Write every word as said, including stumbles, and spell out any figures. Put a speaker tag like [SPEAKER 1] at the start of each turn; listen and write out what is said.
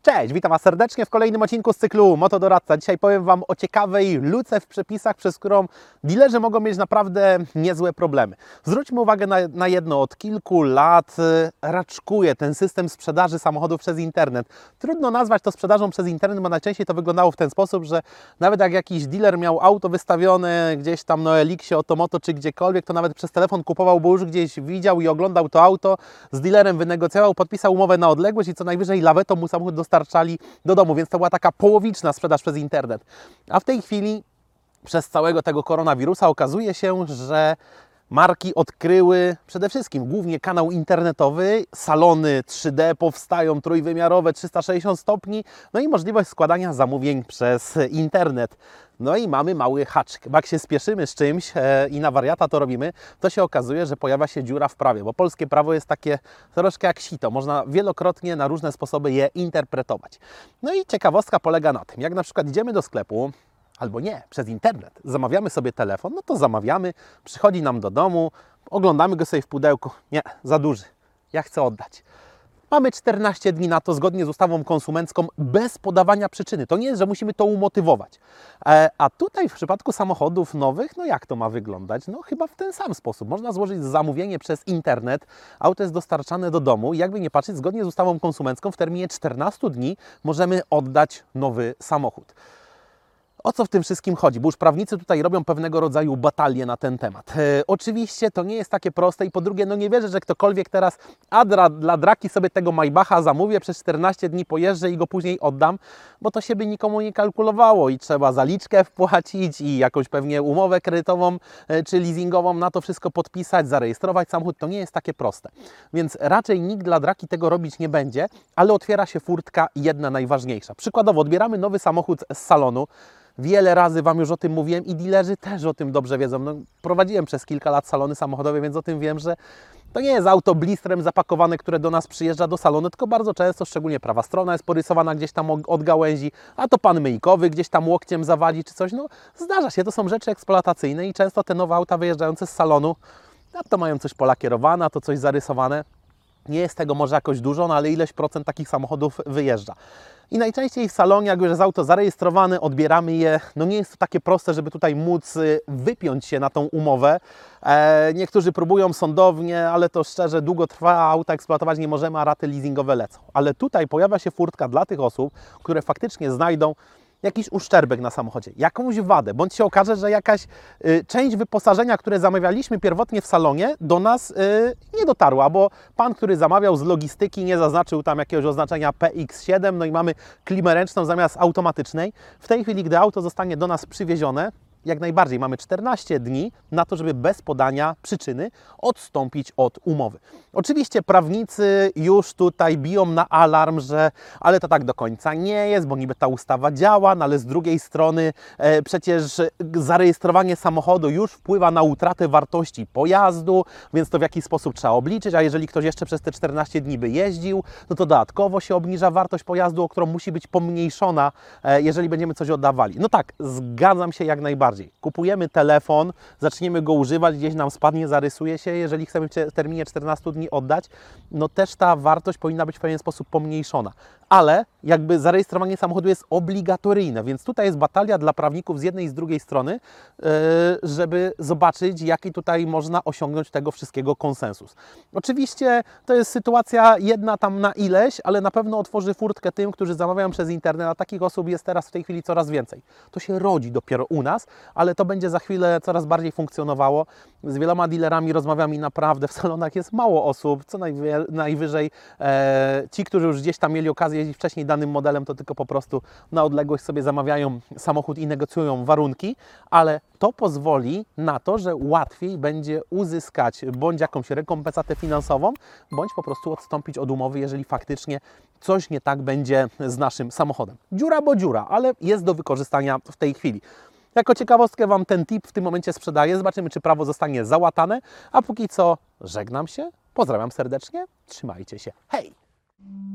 [SPEAKER 1] Cześć, witam Was serdecznie w kolejnym odcinku z cyklu Motodoradca. Dzisiaj powiem Wam o ciekawej luce w przepisach, przez którą dealerzy mogą mieć naprawdę niezłe problemy. Zwróćmy uwagę na, na jedno, od kilku lat raczkuje ten system sprzedaży samochodów przez internet. Trudno nazwać to sprzedażą przez internet, bo najczęściej to wyglądało w ten sposób, że nawet jak jakiś dealer miał auto wystawione gdzieś tam na Eliksie, Otomoto czy gdziekolwiek, to nawet przez telefon kupował, bo już gdzieś widział i oglądał to auto, z dealerem wynegocjował, podpisał umowę na odległość i co najwyżej lawetą mu samochód dostarczali do domu, więc to była taka połowiczna sprzedaż przez internet. A w tej chwili przez całego tego koronawirusa okazuje się, że marki odkryły przede wszystkim głównie kanał internetowy, salony trzy D powstają, trójwymiarowe, trzysta sześćdziesiąt stopni, no i możliwość składania zamówień przez internet. No i mamy mały haczyk, bo jak się spieszymy z czymś e, i na wariata to robimy, to się okazuje, że pojawia się dziura w prawie, bo polskie prawo jest takie troszkę jak sito, można wielokrotnie na różne sposoby je interpretować. No i ciekawostka polega na tym, jak na przykład idziemy do sklepu, albo nie, przez internet, zamawiamy sobie telefon, no to zamawiamy, przychodzi nam do domu, oglądamy go sobie w pudełku, nie, za duży, ja chcę oddać. Mamy czternaście dni na to, zgodnie z ustawą konsumencką, bez podawania przyczyny. To nie jest, że musimy to umotywować. E, a tutaj w przypadku samochodów nowych, no jak to ma wyglądać? No chyba w ten sam sposób. Można złożyć zamówienie przez internet, auto jest dostarczane do domu i jakby nie patrzeć, zgodnie z ustawą konsumencką w terminie czternastu dni możemy oddać nowy samochód. O co w tym wszystkim chodzi? Bo już prawnicy tutaj robią pewnego rodzaju batalię na ten temat. E, oczywiście to nie jest takie proste i po drugie, no nie wierzę, że ktokolwiek teraz a dla, dla draki sobie tego Maybacha zamówię, przez czternaście dni pojeżdżę i go później oddam, bo to się by nikomu nie kalkulowało i trzeba zaliczkę wpłacić i jakąś pewnie umowę kredytową e, czy leasingową na to wszystko podpisać, zarejestrować samochód. To nie jest takie proste. Więc raczej nikt dla draki tego robić nie będzie, ale otwiera się furtka jedna najważniejsza. Przykładowo odbieramy nowy samochód z salonu. Wiele razy Wam już o tym mówiłem i dealerzy też o tym dobrze wiedzą. No, prowadziłem przez kilka lat salony samochodowe, więc o tym wiem, że to nie jest auto blistrem zapakowane, które do nas przyjeżdża do salonu, tylko bardzo często, szczególnie prawa strona jest porysowana gdzieś tam od gałęzi, a to pan myjkowy gdzieś tam łokciem zawadzi czy coś. No zdarza się, to są rzeczy eksploatacyjne i często te nowe auta wyjeżdżające z salonu, a to mają coś polakierowane, a to coś zarysowane. Nie jest tego może jakoś dużo, no ale ileś procent takich samochodów wyjeżdża. I najczęściej w salonie, jak już jest auto zarejestrowane, odbieramy je. No nie jest to takie proste, żeby tutaj móc wypiąć się na tą umowę. E, niektórzy próbują sądownie, ale to szczerze długo trwa, auta eksploatować nie możemy, a raty leasingowe lecą. Ale tutaj pojawia się furtka dla tych osób, które faktycznie znajdą jakiś uszczerbek na samochodzie, jakąś wadę, bądź się okaże, że jakaś y, część wyposażenia, które zamawialiśmy pierwotnie w salonie, do nas y, nie dotarła, bo pan, który zamawiał z logistyki, nie zaznaczył tam jakiegoś oznaczenia P X siedem, no i mamy klimę ręczną zamiast automatycznej. W tej chwili, gdy auto zostanie do nas przywiezione, jak najbardziej mamy czternaście dni na to, żeby bez podania przyczyny odstąpić od umowy. Oczywiście prawnicy już tutaj biją na alarm, że ale to tak do końca nie jest, bo niby ta ustawa działa, no ale z drugiej strony e, przecież zarejestrowanie samochodu już wpływa na utratę wartości pojazdu, więc to w jakiś sposób trzeba obliczyć, a jeżeli ktoś jeszcze przez te czternaście dni by jeździł, no to dodatkowo się obniża wartość pojazdu, o którą musi być pomniejszona, e, jeżeli będziemy coś oddawali. No tak, zgadzam się jak najbardziej. Kupujemy telefon, zaczniemy go używać, gdzieś nam spadnie, zarysuje się, jeżeli chcemy w terminie czternastu dni oddać, no też ta wartość powinna być w pewien sposób pomniejszona. Ale jakby zarejestrowanie samochodu jest obligatoryjne, więc tutaj jest batalia dla prawników z jednej i z drugiej strony, żeby zobaczyć, jaki tutaj można osiągnąć tego wszystkiego konsensus. Oczywiście to jest sytuacja jedna tam na ileś, ale na pewno otworzy furtkę tym, którzy zamawiają przez internet, a takich osób jest teraz w tej chwili coraz więcej. To się rodzi dopiero u nas, ale to będzie za chwilę coraz bardziej funkcjonowało. Z wieloma dealerami rozmawiam i naprawdę w salonach jest mało osób, co najwy, najwyżej e, ci, którzy już gdzieś tam mieli okazję jeździć wcześniej danym modelem, to tylko po prostu na odległość sobie zamawiają samochód i negocjują warunki, ale to pozwoli na to, że łatwiej będzie uzyskać bądź jakąś rekompensatę finansową, bądź po prostu odstąpić od umowy, jeżeli faktycznie coś nie tak będzie z naszym samochodem. Dziura bo dziura, ale jest do wykorzystania w tej chwili. Jako ciekawostkę Wam ten tip w tym momencie sprzedaję. Zobaczymy, czy prawo zostanie załatane. A póki co żegnam się, pozdrawiam serdecznie, trzymajcie się. Hej!